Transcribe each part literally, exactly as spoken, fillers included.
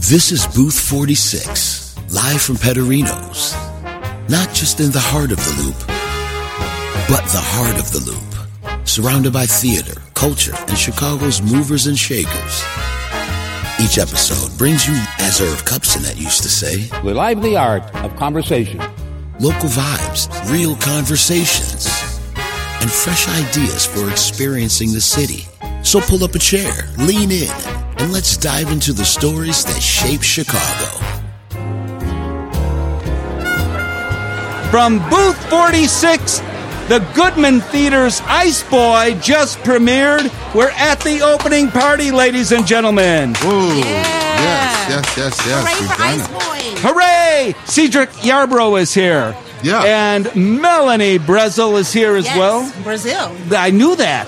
This is Booth forty-six, live from Pederinos. Not just in the heart of the Loop, but the heart of the Loop. Surrounded by theater, culture, and Chicago's movers and shakers. Each episode brings you, as Irv Kupcinet used to say, the lively art of conversation. Local vibes, real conversations, and fresh ideas for experiencing the city. So pull up a chair, lean in, and let's dive into the stories that shape Chicago. From Booth forty-six, the Goodman Theater's Ice Boy just premiered. We're at the opening party, ladies and gentlemen. Ooh, Yeah. yes, yes, yes, yes. Hooray We've for done Ice it. Boy! Hooray! Cedric Yarbrough is here. Yeah. And Melanie Brezel is here as Yes, well. Brazil. I knew that.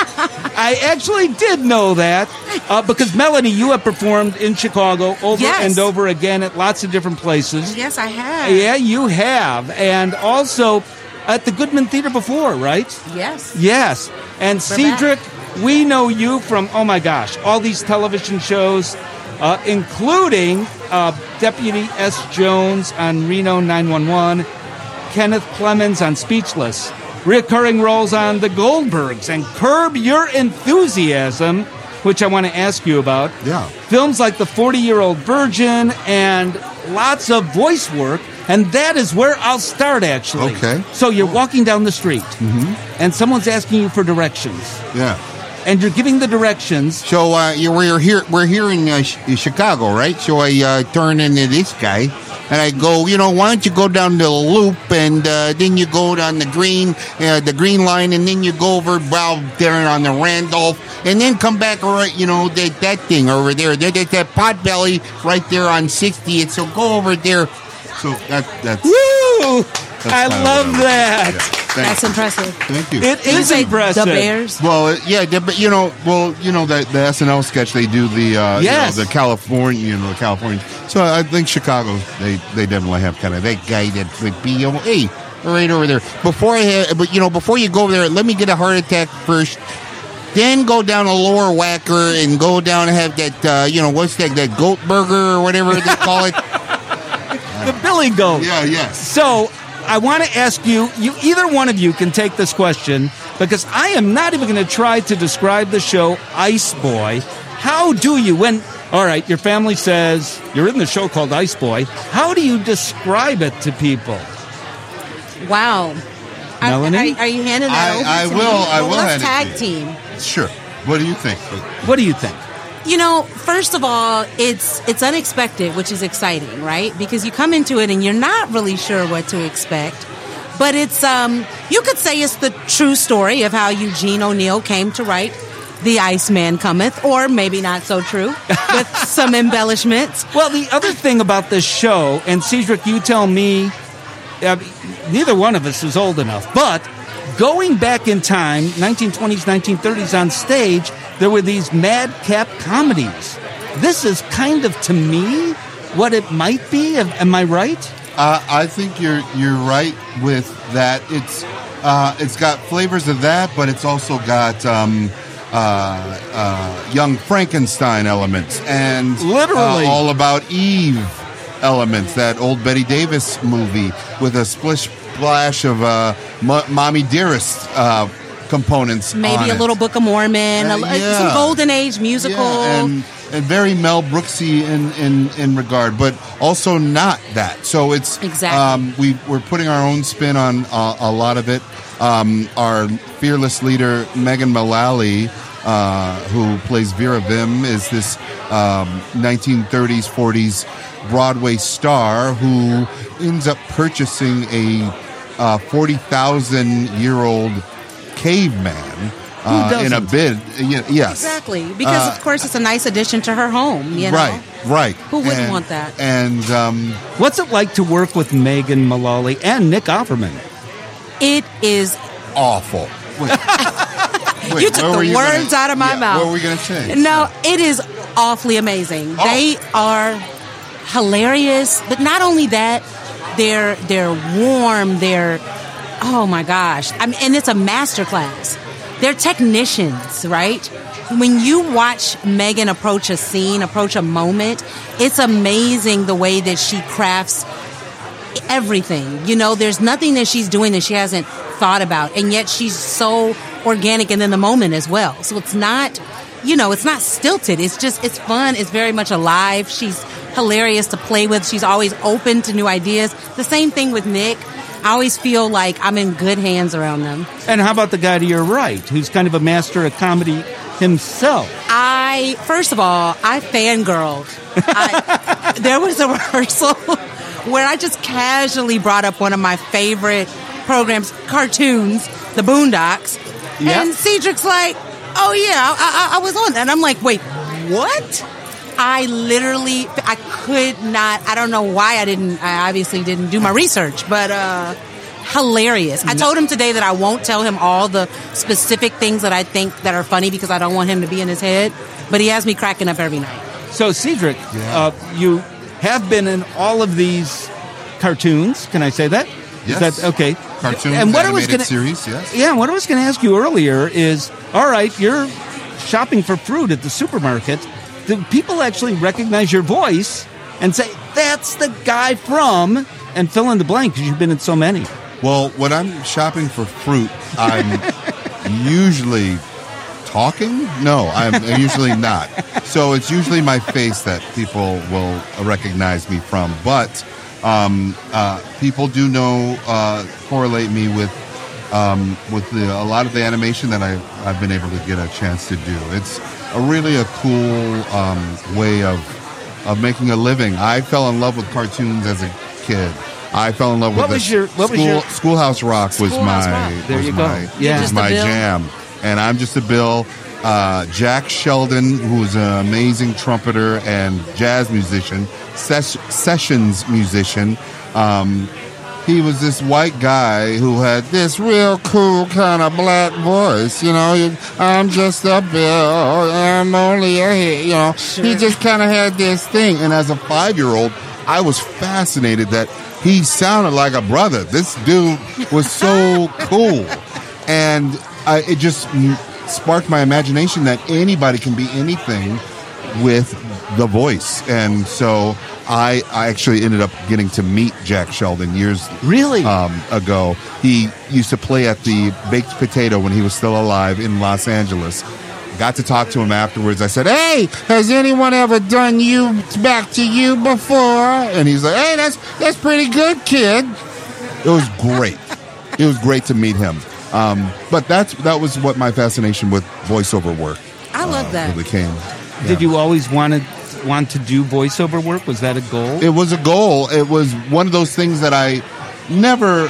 I actually did know that uh, because, Melanie, you have performed in Chicago over Yes. and over again at lots of different places. Yes, I have. Yeah, you have. And also at the Goodman Theater before, right? Yes. Yes. And We're Cedric, we know you from, oh my gosh, all these television shows, uh, including uh, Deputy S. Jones on Reno nine one one, Kenneth Clemens on Speechless, recurring roles on The Goldbergs, and Curb Your Enthusiasm, which I want to ask you about. Yeah. Films like The forty-Year-Old Virgin and lots of voice work. And that is where I'll start, actually. Okay. So you're walking down the street, and someone's asking you for directions. Yeah. And you're giving the directions. So uh, you- we're here. We're here in uh, Ch- Chicago, right? So I uh, turn into this guy, and I go, you know, why don't you go down the Loop, and uh, then you go down the green, uh, the green line, and then you go over well there on the Randolph, and then come back right, you know, that that thing over there, that that, that Potbelly right there on sixtieth. So go over there. So that that's. Woo! that's I kinda love what I'm- that. Yeah. Thank That's you. impressive. Thank you. It Did you is say impressive. The Bears? Well, uh, yeah, the- but you know, well, you know that the S N L sketch they do the uh, Yes. you know, the California, you know, the California. So I think Chicago, they they definitely have kind of that guy that would be, oh, hey, right over there. Before I, have, but you know, before you go there, let me get a heart attack first. Then go down a lower whacker and go down and have that, uh, you know, what's that, that goat burger or whatever they call it. The Billy Goat. Yeah, yes. So I want to ask you, you, either one of you can take this question, because I am not even going to try to describe the show Ice Boy. How do you, when, all right, your family says you're in the show called Ice Boy, how do you describe it to people? Wow. Are- Melanie? Are, are you handing that I- over I to will- me? I Well, will let's hand it tag to you. team. Sure. What do you think? What do you think? You know, first of all, it's it's unexpected, which is exciting, right? Because you come into it and you're not really sure what to expect. But it's um you could say it's the true story of how Eugene O'Neill came to write The Iceman Cometh, or maybe not so true, with some embellishments. Well, the other thing about this show, and Cedric, you tell me, uh, neither one of us is old enough, but going back in time, nineteen twenties, nineteen thirties on stage, there were these madcap comedies. This is kind of, to me, what it might be. Am, am I right? Uh, I think you're you're right with that. It's uh, it's got flavors of that, but it's also got um, uh, uh, Young Frankenstein elements and Literally. uh, All About Eve elements. That old Betty Davis movie with a splish splash of uh, M- Mommy Dearest uh, components. Maybe on a it. little Book of Mormon, Uh, a, yeah. some Golden Age musical. Yeah, and, and very Mel Brooksy in, in, in regard, but also not that. So it's Exactly. Um, we we're putting our own spin on uh, a lot of it. Um, our fearless leader Megan Mullally, uh, who plays Vera Vim, is this um, nineteen thirties forties Broadway star who ends up purchasing a uh, forty thousand year old caveman. Uh, in a doesn't? bid, y- yes, Exactly, because Uh, of course it's a nice addition to her home. You know, right, right. Who wouldn't And- want that? And um, What's it like to work with Megan Mullally and Nick Offerman? It is. awful. Wait, wait, You took what the were you words gonna- out of my yeah, mouth. What were we going to say? No, it is awfully amazing. Oh. They are hilarious, but not only that, they're they're warm. They're oh my gosh! I mean, and it's a master class. They're technicians, right? when you watch Megan approach a scene, approach a moment, it's amazing the way that she crafts everything. You know, there's nothing that she's doing that she hasn't thought about, and yet she's so organic and in the moment as well. So it's not, you know, it's not stilted. It's just, it's fun. It's very much alive. She's hilarious to play with. She's always open to new ideas. The same thing with Nick. I always feel like I'm in good hands around them. And how about the guy to your right, who's kind of a master of comedy himself? I, first of all, I fangirled. I, there was a rehearsal where I just casually brought up one of my favorite programs, cartoons, The Boondocks. Yep. And Cedric's like, oh yeah, I, I, I was on that. And I'm like, wait, what? I literally, I could not, I don't know why I didn't, I obviously didn't do my research, but uh, hilarious. I told him today that I won't tell him all the specific things that I think that are funny because I don't want him to be in his head, but he has me cracking up every night. So Cedric, yeah. uh, you have been in all of these cartoons, can I say that? Yes. Is that okay? Cartoons, and what animated I was gonna, series, yes. Yeah, what I was going to ask you earlier is, all right, you're shopping for fruit at the supermarket. Do people actually recognize your voice and say, that's the guy from, and fill in the blank because you've been in so many? Well, when I'm shopping for fruit, I'm usually talking. No, I'm usually not. So it's usually my face that people will recognize me from. But um, uh, people do know, uh, correlate me with um, with the, a lot of the animation that I, I've been able to get a chance to do. It's a really a cool um, way of of making a living. I fell in love with cartoons as a kid. I fell in love what with was your, what school, was your Schoolhouse Rock was Schoolhouse my Rock. There was you go. my, Yeah. was my jam. And I'm just a Bill. Uh, Jack Sheldon, who's an amazing trumpeter and jazz musician, ses- sessions musician. Um, he was this white guy who had this real cool kind of black voice, you know. I'm just a Bill, I'm only a hit, you know. Sure. He just kind of had this thing. And as a five-year-old, I was fascinated that he sounded like a brother. This dude was so cool. And I, it just sparked my imagination that anybody can be anything with the voice. And so I, I actually ended up getting to meet Jack Sheldon years really um, ago. He used to play at the Baked Potato when he was still alive in Los Angeles. Got to talk to him afterwards. I said, hey, has anyone ever done you back to you before? And he's like, hey, that's that's pretty good, kid. It was great. It was great to meet him. Um, but that's that was what my fascination with voiceover work I love uh, that. really came. Yeah. Did you always want to want to do voiceover work? Was that a goal? It was a goal. It was one of those things that I never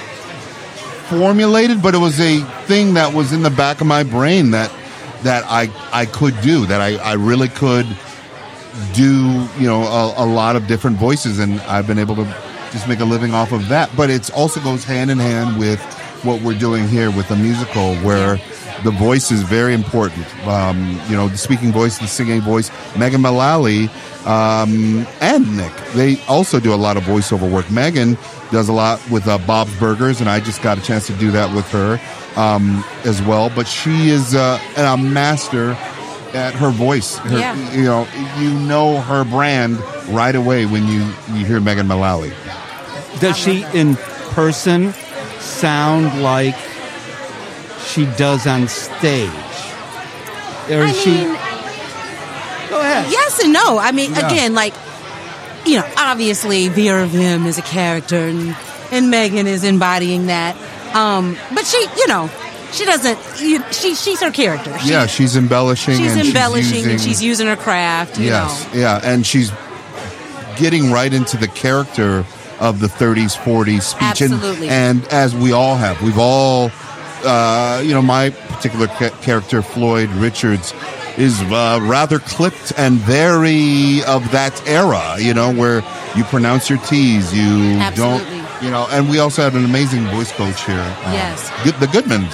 formulated, but it was a thing that was in the back of my brain that that I I could do, that I, I really could do, you know, a, a lot of different voices, and I've been able to just make a living off of that. But it also goes hand in hand with what we're doing here with the musical, where the voice is very important. Um, you know, the speaking voice, the singing voice. Megan Mullally um, and Nick, they also do a lot of voiceover work. Megan does a lot with uh, Bob's Burgers, and I just got a chance to do that with her um, as well. But she is uh, a master at her voice. Her, yeah. You know, you know her brand right away when you, you hear Megan Mullally. Does she in person sound like she does on stage? Or is I she mean, go ahead. yes and no. I mean, Yeah. again, like, you know, obviously Vera Vim is a character and, and Megan is embodying that. Um, but she, you know, she doesn't, you, she she's her character. She, Yeah, she's embellishing. she's and embellishing she's using, and she's using her craft, you yes, know. yeah, and she's getting right into the character of the thirties, forties speech. Absolutely. And, and as we all have, we've all, uh, you know, my particular ca- character, Floyd Richards, is uh, rather clipped and very of that era, you know, where you pronounce your T's, you Absolutely. don't, you know, and we also have an amazing voice coach here. Uh, Yes. Good, the Goodmans,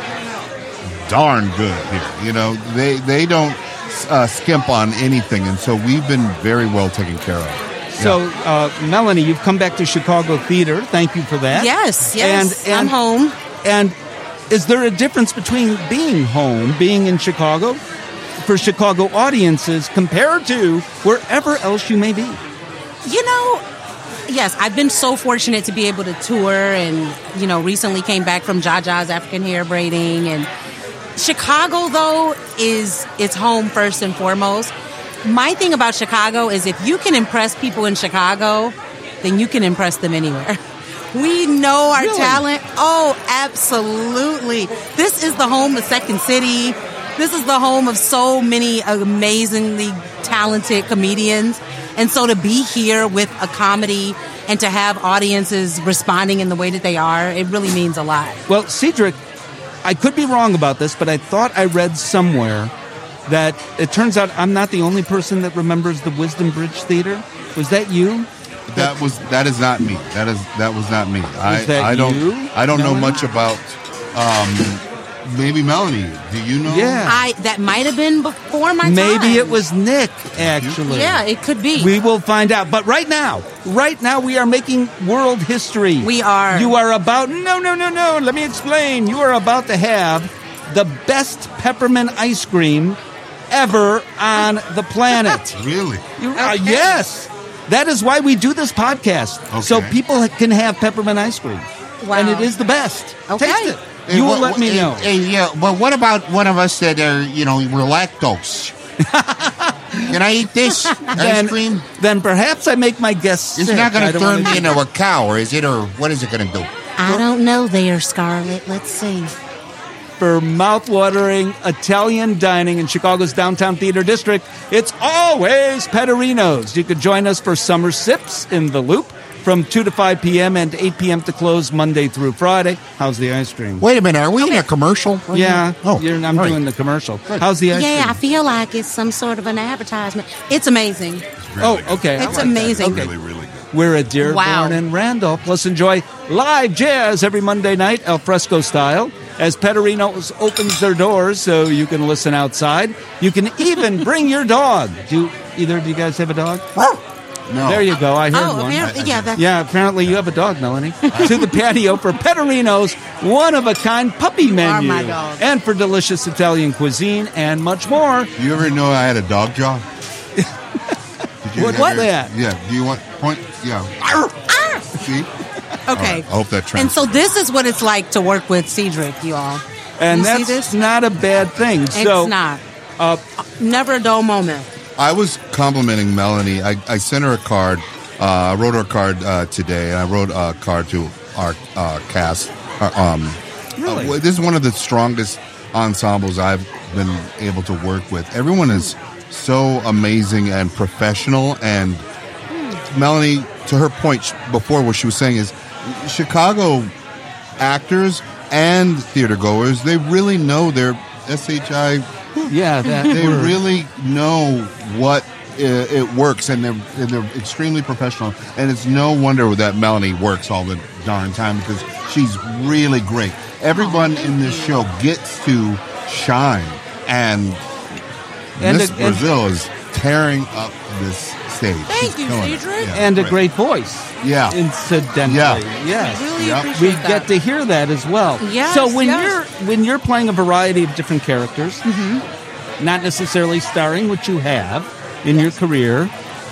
darn good here. You know, they, they don't uh, skimp on anything, and so we've been very well taken care of. So, uh, Melanie, you've come back to Chicago Theater. Thank you for that. Yes, yes. And, and, I'm home. And is there a difference between being home, being in Chicago, for Chicago audiences compared to wherever else you may be? You know, yes, I've been so fortunate to be able to tour, and, you know, recently came back from Jaja's African hair braiding. And Chicago, though, is it's home first and foremost. My thing about Chicago is if you can impress people in Chicago, then you can impress them anywhere. We know our Really? talent. Oh, absolutely. This is the home of Second City. This is the home of so many amazingly talented comedians. And so to be here with a comedy and to have audiences responding in the way that they are, it really means a lot. Well, Cedric, I could be wrong about this, but I thought I read somewhere that it turns out I'm not the only person that remembers the Wisdom Bridge Theater. Was that you? That was that is not me. That is that was not me. I that I don't you, I don't know Melanie? much about um maybe Melanie. Do you know? Yeah. I that might have been before my time. Maybe it was Nick, actually. Yeah, it could be. We will find out. But right now, right now we are making world history. We are. You are about, no, no, no, no, let me explain. You are about to have the best peppermint ice cream ever on the planet. Really? You, uh, yes. That is why we do this podcast. Okay. So people can have peppermint ice cream. Wow. And it is the best. Okay. Taste it. Hey, You will what- let me hey, know. hey, yeah, but what about one of us that are, you know, we're lactose? Can I eat this ice then, cream? then perhaps I make my guests It's sick. not going I to don't turn wanna me do into a cow, or is it? Or what is it going to do? I don't know there, Scarlett. Let's see. For mouth-watering Italian dining in Chicago's downtown theater district, it's always Petterino's. You could join us for summer sips in the Loop from two to five p.m. and eight p.m. to close Monday through Friday. How's the ice cream? Wait a minute, are we in a commercial? Yeah, Oh, you're, I'm all right. doing the commercial. How's the ice Yeah, I cream? feel like it's some sort of an advertisement. It's amazing. Oh, okay. I It's like that. amazing. Okay. Really, really good. We're at Dearborn Wow. and Randolph. Plus, enjoy live jazz every Monday night, al fresco style, as Petterino's opens their doors so you can listen outside. You can even bring your dog. Do either of you guys have a dog? No. There you go. I heard Oh, one. apparently, yeah, that's Yeah, apparently you have a dog, Melanie. To the patio for Petterino's one-of-a-kind puppy menu. my dog. And for delicious Italian cuisine and much more. You ever know I had a dog jaw? Did you What- ever- what that? Yeah. Do you want point? Yeah. See? okay. All right, I hope that And translates. so this is what it's like to work with Cedric, you all. And You see that's this? not a bad thing. It's so, not. Uh, Never a dull moment. I was complimenting Melanie. I, I sent her a card. Uh, I wrote her a card uh, today, and I wrote a card to our uh, cast. Uh, um, Really? uh, this is one of the strongest ensembles I've been able to work with. Everyone is so amazing and professional. And Melanie, to her point sh- before, what she was saying is Chicago actors and theater goers, they really know their S H I. yeah, that They word. really know what uh, it works, and they're and they're extremely professional. And it's no wonder that Melanie works all the darn time because she's really great. Everyone in this show gets to shine, and, And Miss a- and- Brazil is tearing up this stage. Thank She's you, killing it. Cedric. Yeah, and a great voice. Yeah. Incidentally. Yeah. Yes. Really Yep. appreciate We that. get to hear that as well. Yes, so when yes. you're when you're playing a variety of different characters, Mm-hmm. not necessarily starring, which you have in your career,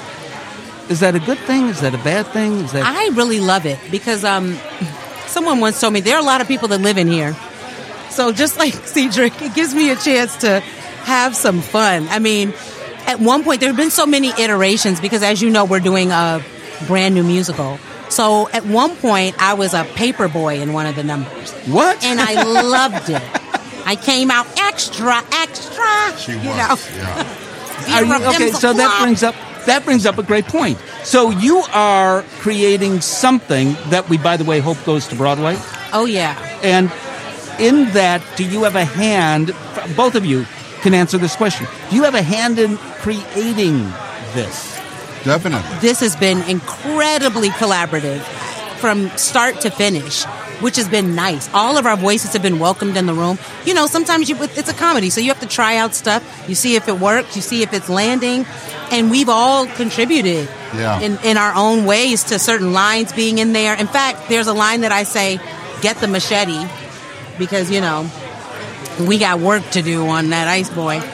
is that a good thing? Is that a bad thing? Is that I really love it because um, someone once told me there are a lot of people that live in here. So just like Cedric, it gives me a chance to have some fun. I mean, at one point, there have been so many iterations because, as you know, we're doing a brand new musical. So at one point, I was a paper boy in one of the numbers. what? And I loved it. I came out extra, extra. She was. You know. Yeah. Are you, Zero okay, pencil so that flop. brings up that brings up a great point. So you are creating something that we, by the way, hope goes to Broadway. Oh, yeah. And in that, do you have a hand? Both of you can answer this question. Do you have a hand in creating this? Definitely. This has been incredibly collaborative from start to finish, which has been nice. All of our voices have been welcomed in the room. You know, sometimes you, it's a comedy, so you have to try out stuff. You see if it works, you see if it's landing, and we've all contributed Yeah. in, in our own ways to certain lines being in there. In fact, there's a line that I say, get the machete, because, you know, we got work to do on that Ice Boy.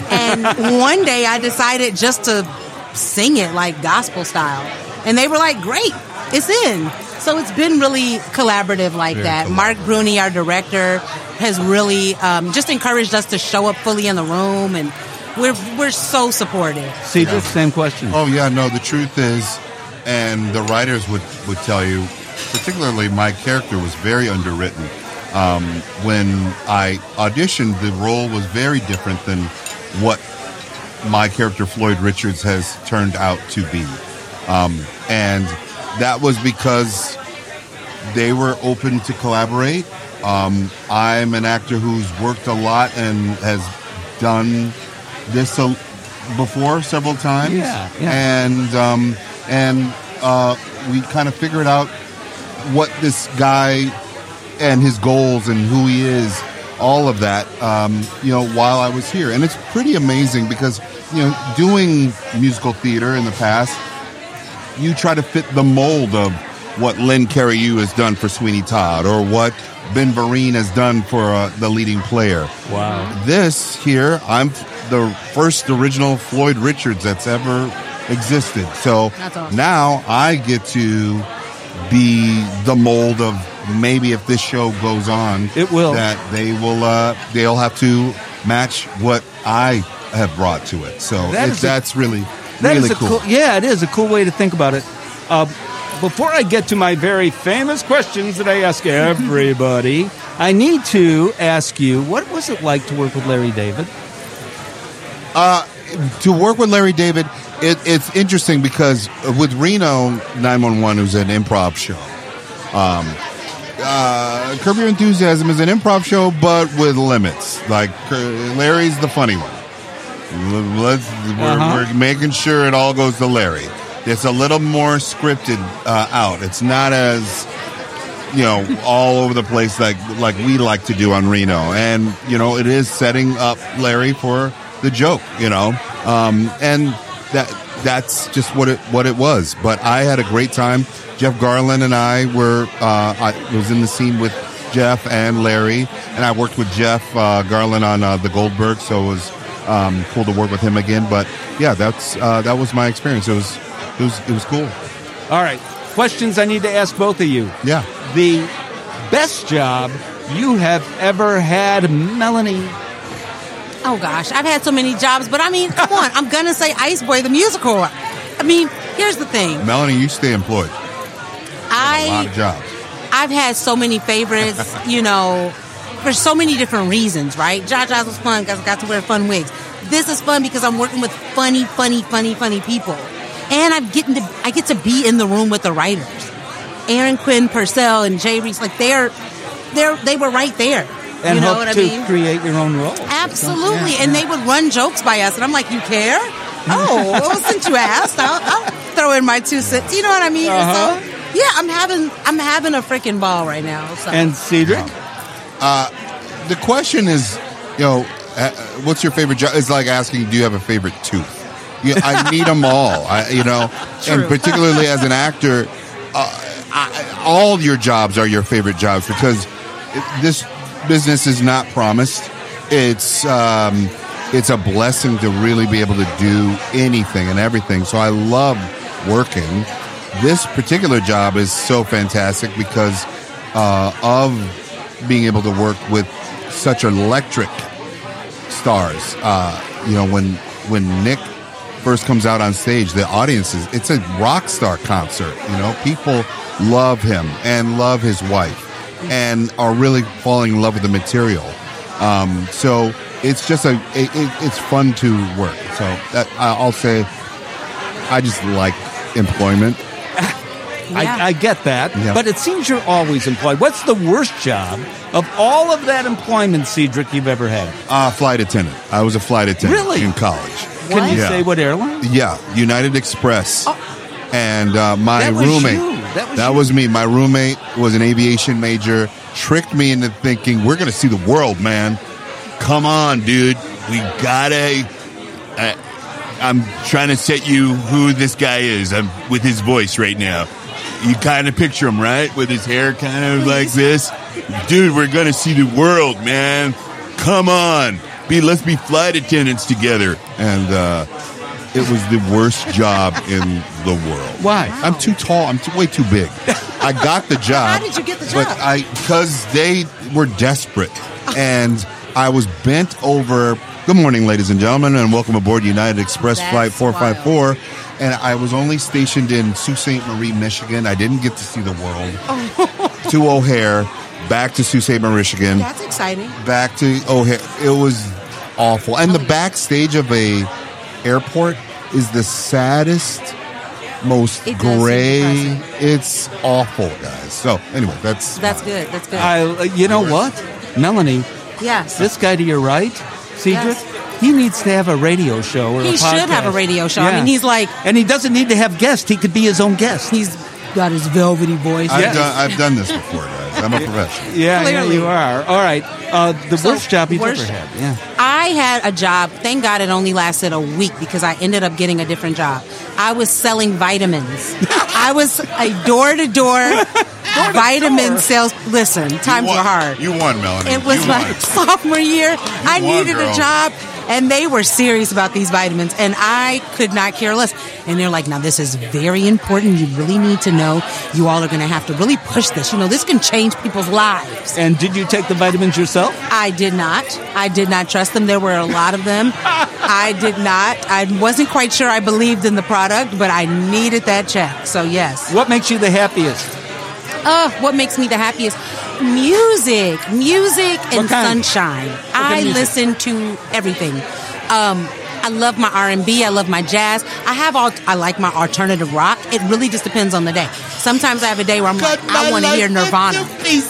And one day I decided just to sing it like gospel style. And they were like, great, it's in. So it's been really collaborative like Very that. Collaborative. Mark Bruni, our director, has really um, just encouraged us to show up fully in the room, and we're we're so supportive. See, yeah. just same question. Oh, yeah, no, the truth is, and the writers would, would tell you, particularly my character was very underwritten. Um, when I auditioned, the role was very different than what my character Floyd Richards has turned out to be. Um, and that was because they were open to collaborate. Um, I'm an actor who's worked a lot and has done this a, before several times. Yeah, yeah. And, um, and uh, we kind of figured out what this guy and his goals and who he is, all of that, um, you know, while I was here. And it's pretty amazing because, you know, doing musical theater in the past, you try to fit the mold of what Lynn Carreyrou has done for Sweeney Todd or what Ben Vereen has done for uh, the leading player. Wow. This here, I'm the first original Floyd Richards that's ever existed. So awesome. Now I get to be the mold of maybe if this show goes on, it will. That they will, uh, they'll have to match what I have brought to it. So that it, a, that's really, that really is a cool. cool. Yeah, it is a cool way to think about it. Uh, before I get to my very famous questions that I ask everybody, I need to ask you, what was it like to work with Larry David? Uh, to work with Larry David, it, it's interesting because with Reno nine one one, who's an improv show, um, uh, Curb Your Enthusiasm is an improv show, but with limits. Like, Larry's the funny one. Let's, we're, uh-huh. we're making sure it all goes to Larry. It's a little more scripted uh, out. It's not as, you know, all over the place like like we like to do on Reno. And, you know, it is setting up Larry for the joke, you know. Um, and that that's just what it what it was. But I had a great time. Jeff Garlin and I were, uh, I was in the scene with Jeff and Larry. And I worked with Jeff uh, Garlin on uh, The Goldberg, so it was um, cool to work with him again. But, yeah, that's uh, that was my experience. It was... It was, it was cool. All right. Questions I need to ask both of you. Yeah. The best job you have ever had, Melanie? Oh, gosh. I've had so many jobs, but I mean, come on. I'm going to say Ice Boy, the musical. I mean, here's the thing. Melanie, you stay employed. I, a lot of jobs. I've had so many favorites, you know, for so many different reasons, right? Jaja's was fun because I got to wear fun wigs. This is fun because I'm working with funny, funny, funny, funny people. And I'm getting to, I get to be in the room with the writers. Aaron Quinn Purcell and Jay Reese, like they're, they're, they were right there. And you know hope what I to mean? create your own role. Absolutely. Yeah, and yeah. they would run jokes by us. And I'm like, you care? Oh, well, since you asked, I'll, I'll throw in my two cents. You know what I mean? Uh-huh. So, yeah, I'm having, I'm having a freaking ball right now. So. And Cedric? Uh, the question is, you know, uh, what's your favorite job? It's like asking, do you have a favorite tooth? Yeah, I need them all, I, you know, True. And particularly as an actor, uh, I, all your jobs are your favorite jobs because it, this business is not promised. It's um, it's a blessing to really be able to do anything and everything. So I love working. This particular job is so fantastic because uh, of being able to work with such electric stars. Uh, you know, when when Nick first comes out on stage, the audience is, it's a rock star concert. You know, people love him and love his wife and are really falling in love with the material. Um, so it's just a, it, it, it's fun to work. So that I'll say, I just like employment. I, Yeah. I get that, Yeah. but it seems you're always employed. What's the worst job of all of that employment, Cedric, you've ever had? Uh, flight attendant. I was a flight attendant Really? in college. Can What? you Yeah. say what airline? Yeah, United Express. Oh. And uh, my That was roommate, you. That was you. was me. My roommate was an aviation major, tricked me into thinking, we're going to see the world, man. Come on, dude. We gotta. Uh, I'm trying to set you who this guy is. I'm with his voice right now. You kind of picture him, right? With his hair kind of like this. Dude, we're going to see the world, man. Come on. be let's be flight attendants together. And uh, it was the worst job in the world. Why? I'm too tall. I'm too, way too big. I got the job. How did you get the job? But I because they were desperate, and I was bent over. Good morning, ladies and gentlemen, and welcome aboard United Express That's Flight four five four. wild. And I was only stationed in Sault Ste. Marie, Michigan. I didn't get to see the world. To O'Hare, back to Sault Ste. Marie, Michigan, That's exciting. back to O'Hare. It was awful. And the backstage of a airport is the saddest, most It does seem gray. depressing. It's awful, guys. So anyway, that's That's good. That's good. I, uh, you know what, Melanie? yes. This guy to your right, Cedric, Yes. he needs to have a radio show or a He podcast. should have a radio show. I mean, he's like- and he doesn't need to have guests. He could be his own guest. He's got his velvety voice. I've Yes. done. I've done this before, guys. I'm a professional. yeah, yeah, Clearly. you are. All right. Uh, the So, worst job you've worst- ever had. Yeah. I had a job. Thank God it only lasted a week because I ended up getting a different job. I was selling vitamins. I was a door to door vitamin sales. Listen, times You won. were hard. You won, Melanie. It was you my won. sophomore year. I won, needed girl. a job, and they were serious about these vitamins, and I could not care less. And they're like, now, this is very important. You really need to know. You all are going to have to really push this. You know, this can change people's lives. And did you take the vitamins yourself? I did not. I did not trust them. There were a lot of them. I did not. I wasn't quite sure I believed in the product, but I needed that check. So, yes. What makes you the happiest? Uh, what makes me the happiest? Music. Music and kind? sunshine. kind I of music? listen to everything. Um, I love my R and B. I love my jazz. I have all. I like my alternative rock. It really just depends on the day. Sometimes I have a day where I'm like, I want to hear Nirvana.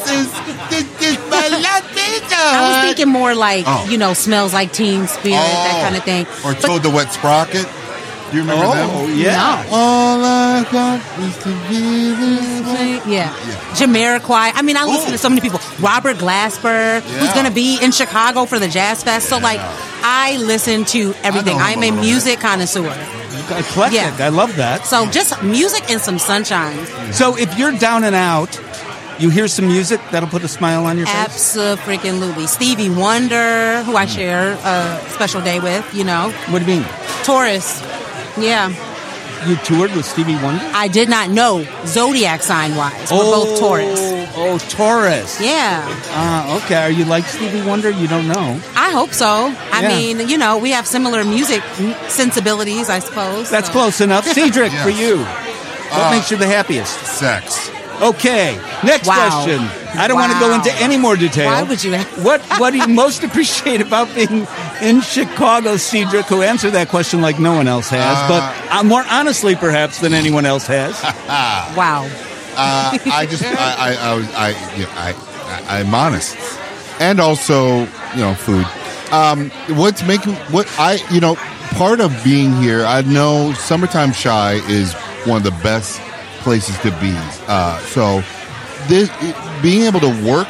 I was thinking more like, Oh. you know, Smells Like Teen Spirit, that kind of thing. Or But- Toad the Wet Sprocket. Do you remember Oh, them? yeah. No. All I got is to be this way. Yeah. Jamiroquai. I mean, I listen to so many people. Robert Glasper, who's Yeah. going to be in Chicago for the Jazz Fest. So, like, I listen to everything. I know him I'm a a little music connoisseur. Eclectic. Yeah. I love that. So, just music and some sunshine. So if you're down and out, you hear some music that'll put a smile on your face. Absolutely. Stevie Wonder, who I share a special day with, you know. What do you mean? Taurus. Yeah. You toured with Stevie Wonder? I did not know zodiac sign wise. We're both Taurus. Oh, Taurus. Yeah. Uh, okay. Are you like Stevie Wonder? You don't know. I hope so. I Yeah. mean, you know, we have similar music sensibilities, I suppose. That's so. close enough. Cedric, Yes. for you, what Uh, makes you the happiest? Sex. Okay. Next Wow. question. I don't want to go Wow. into any more detail. Why would you ask? What What do you most appreciate about being in Chicago, Cedric? Who answered that question like no one else has, Uh, but uh, more honestly, perhaps, than anyone else has. Wow. Uh, I just, I, I, I, was- I, you know, I, I, I'm honest, and also, you know, food. Um, what's making what I, you know, part of being here. I know Summertime Shy is one of the best places to be. Uh, so, this being able to work,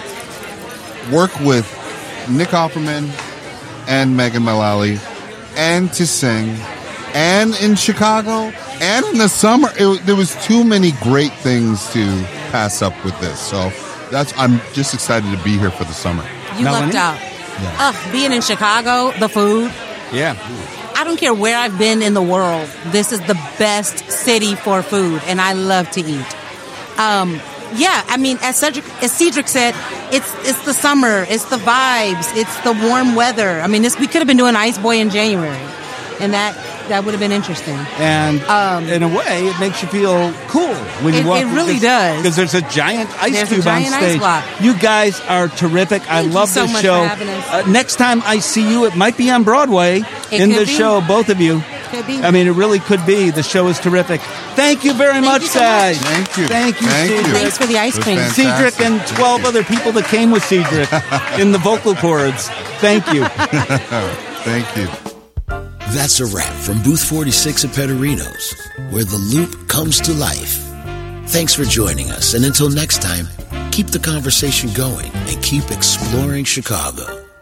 work with Nick Offerman and Megan Mullally, and to sing, and in Chicago, and in the summer, it, there was too many great things to pass up with this. So that's I'm just excited to be here for the summer. You Melanie? lucked out. Uh, being in Chicago, the food. Yeah. I don't care where I've been in the world. This is the best city for food, and I love to eat. Um, yeah, I mean, as Cedric, as Cedric said, it's it's the summer, it's the vibes, it's the warm weather. I mean, this we could have been doing Ice Boy in January, and that that would have been interesting. And Um, in a way, it makes you feel cool when you It- walk. it really does. Because there's a giant ice There's a cube giant on ice stage. block. You guys are terrific. I Thank you love so this much show. for having us. Uh, next time I see you, it might be on Broadway It in could this be. show, both of you. Could be. I mean, it really could be. The show is terrific. Thank you very Thank much, you so guys. much. Thank you. Thank you, Thank you. Cedric. Thanks for the ice It was cream. fantastic. Cedric and twelve other people that came with Cedric in the vocal cords. Thank you. Thank you. That's a wrap from Booth forty-six at Pederinos, where the loop comes to life. Thanks for joining us, and until next time, keep the conversation going and keep exploring Chicago.